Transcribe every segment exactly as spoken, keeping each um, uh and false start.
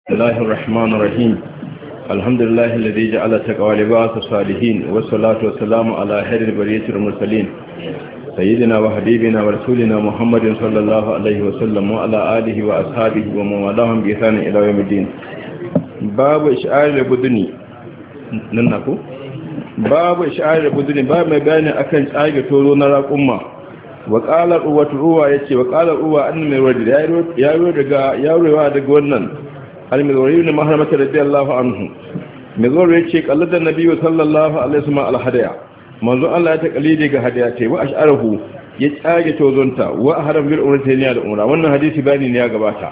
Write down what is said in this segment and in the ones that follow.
بسم الله الرحمن الرحيم. الحمد لله الذي جعل التقوى لباس الصالحين، والصلاة والسلام على خير البرية المرسلين سيدنا وحبيبنا ورسولنا محمد صلى الله عليه وسلم وعلى آله وأصحابه ومن والاهم بإحسان إلى يوم الدين. باب إشعار البدن ننكو باب إشعار البدن باب ما بين أكن آية تولون راقما. وقال الأوة الأوة يتي وقال الأوة أن من ورد يا ورد يا ورد دغونن al-mizwari ne mahramata radiyallahu anhu. mizwari yace kallada nabiyyu sallallahu alaihi wasallam al-hadaya manzo Allah ya takalidi ga hadaya ce wa ash'arahu ya tsage tozonta wa haram bil umrati ne da umra. wannan hadisi bani ne ya gabata.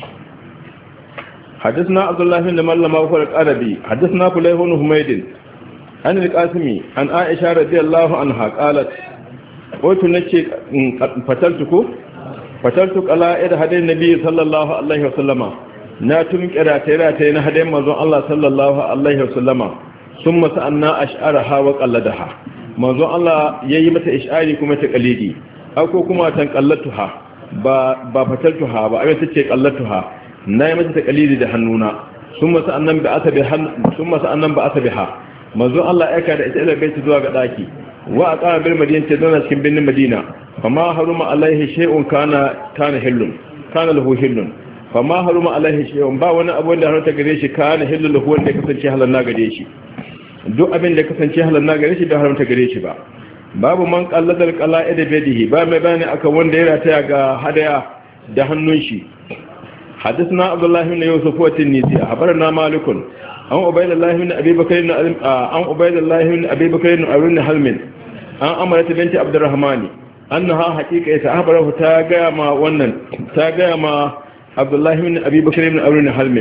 حدثنا عبد الله بن ملما وفر القربي حدثنا فليح بن حميد عن القاسمي عن عائشه رضي الله عنها قالت قلت نشي فتلتكو فتلتك على إد هدي النبي صلى الله عليه وسلم na tun kira-tira-tira na hadayin manzon Allah sallallahu alaihi wasallama sun masu anna ash'araha wa qalladaha. manzon Allah yayi mata ish'ari kuma ta qalidi ako kuma tan qallatuha ba ba fataltuha ba ai tace qallatuha nayi mata ta qalidi da hannuna sun masu annan ba asabi sun masu annan ba asabiha. manzon Allah ya kada ita ila baiti zuwa ga daki wa aqama bil madinati dana cikin binnin Madina fama haruma alaihi shay'un kana kana hillun kana lahu hillun fama haruma alaihi shay'un ba wani abu da harta gare shi kana hillu lahu wanda ya kasance halal na gare shi. duk abin da ya kasance halal na gare shi da haramta gare shi ba. babu man qalladal qala'id bi yadihi ba mai bani aka wanda ya rataya ga hadaya da hannun shi. حدثنا عبد الله بن يوسف والتنيسي أخبرنا مالك عن عبيد الله بن أبي بكر عن عبيد الله بن أبي بكر بن حلم عن أمرة بنت عبد الرحمن أنها حقيقة أخبره تاجا ما ونن تاجا ما عبد الله بن أبي بكر بن أبي حلم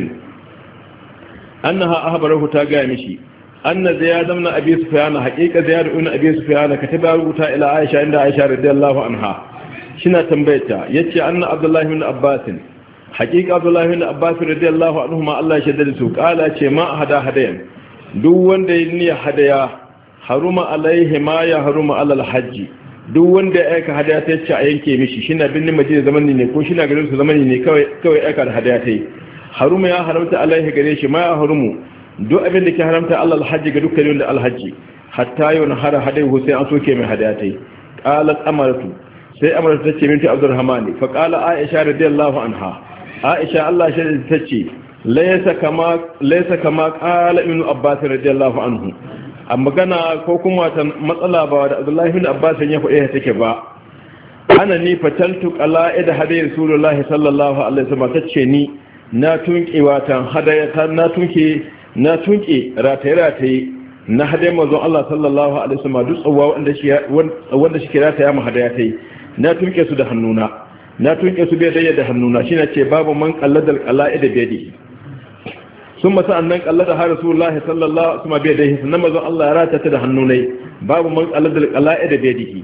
أنها أخبره تاجا مشي أن زياد بن أبي سفيان حقيقة زياد بن أبي سفيان كتب رغوتا إلى عائشة عند عائشة رضي الله عنها شنا تنبيتا يتي أن عبد الله بن عباس حقيقة عبد الله بن عباس رضي الله عنهما الله يشهد su قال ce ma hada hadayan duk wanda ya hadaya haruma alaihi ma ya haruma alal hajji. duk wanda ya aika hadaya ta ce a yanke mishi shina binnin Madina zamani ne ko shina garin su zamani ne kawai kawai aika da hadaya ta yi haruma ya haramta alaihi gare shi ma ya harumu duk abin da ke haramta alal hajji ga dukkan wanda alhaji hatta yau na hada hadaya sai an soke mai hadaya ta yi. qalat amaratu sai amaratu ta ce minti abdurrahmani fa qala aisha radiyallahu anha aisha Allah shi ta ce laysa kama laysa kama qala ibn abbas radiyallahu anhu. a magana ko kuma ta matsala ba da Abdullahi ibn Abbas ya faɗe take ba. ana ni fataltu qala'id hadi rasulullahi sallallahu alaihi wasallam tace ni na tunke watan hadaya ta na tunke na tunke rataye-rataye na hadaya manzon Allah sallallahu alaihi wasallam duk tsawa wanda shi wanda shi kira ta ya hadaya tai na tunke su da hannuna na tunke su bai da hannuna shine ce babu man qalladal qala'id bi yadihi sun masa annan kallada har rasulullahi sallallahu alaihi wasallam bai da hisan namazon Allah ya rata ta da hannunai babu man qalladal qala'id bi yadihi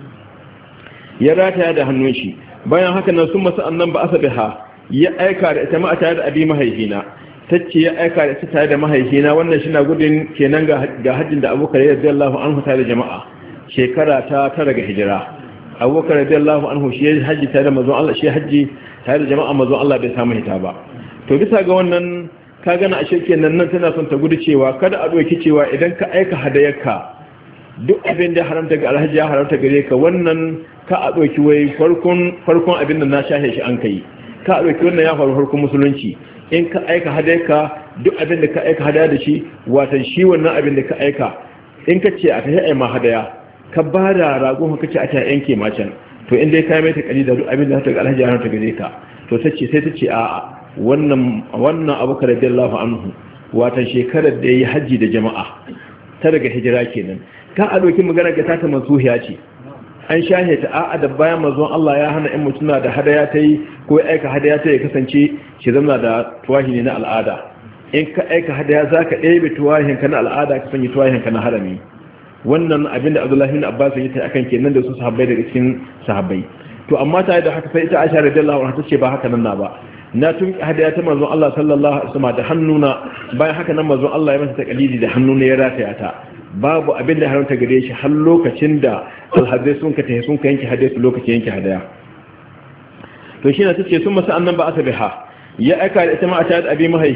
ya rata da hannun shi. bayan haka nan sun masa annan ba asabiha ya aika da ita ma tare da abi mahaifina tace ya aika da ita tare da mahaifina wannan shi na gudun kenan ga ga hajjin da Abubakar radiyallahu anhu tare da jama'a shekara ta tara ga hijira. Abubakar radiyallahu anhu shi haji tare da manzon Allah shi haji tare da jama'a manzon Allah bai samu hita ba. to bisa ga wannan ka gana ashe kenan nan tana son ta gudu cewa kada a doki cewa idan ka aika hadayarka duk abin da haramta ga alhaji ya haramta gare ka wannan ka a doki wai farkon farkon abin da na shahe shi an kai ka a doki wannan ya faru farkon musulunci in ka aika hadayarka duk abin da ka aika hadaya da shi watan shi wannan abin da ka aika in ka ce a ta yi ma hadaya ka ba da ragon ka ce a ta yanke macen to in dai ka mai ta kali da duk abin da ta ga alhaji ya haramta gare ka to tace sai ta ce a'a wannan wannan Abubakar radiyallahu anhu watan shekarar da yayi haji da jama'a ta daga hijira kenan ka a doki magana ga tata mansuhiya ce an shahe ta a'a da bayan manzon Allah ya hana in mutuna da hadaya ta yi ko aika hadaya ta ya kasance shi zama da tuwahi ne na al'ada. in ka aika hadaya zaka ɗebe tuwahin ka na al'ada ka sanya tuwahin ka na harami. wannan abinda Abdullahi bin Abbas ya ta akan kenan da su sahabbai daga cikin sahabbai. to amma ta da haka sai ita Aisha radiyallahu anha tace ba haka nan na ba na tun hadaya ta manzon Allah sallallahu alaihi wasallam da hannuna bayan haka nan manzon Allah ya masa takalidi da hannuna ya rataya ta babu abin da haramta gare shi har lokacin da alhadai sun ka tafi sun ka yanke hadaya su lokacin yanke hadaya. to shi na tace sun masa annan ba asabiha ya aika da ita ma a ta da abi mahai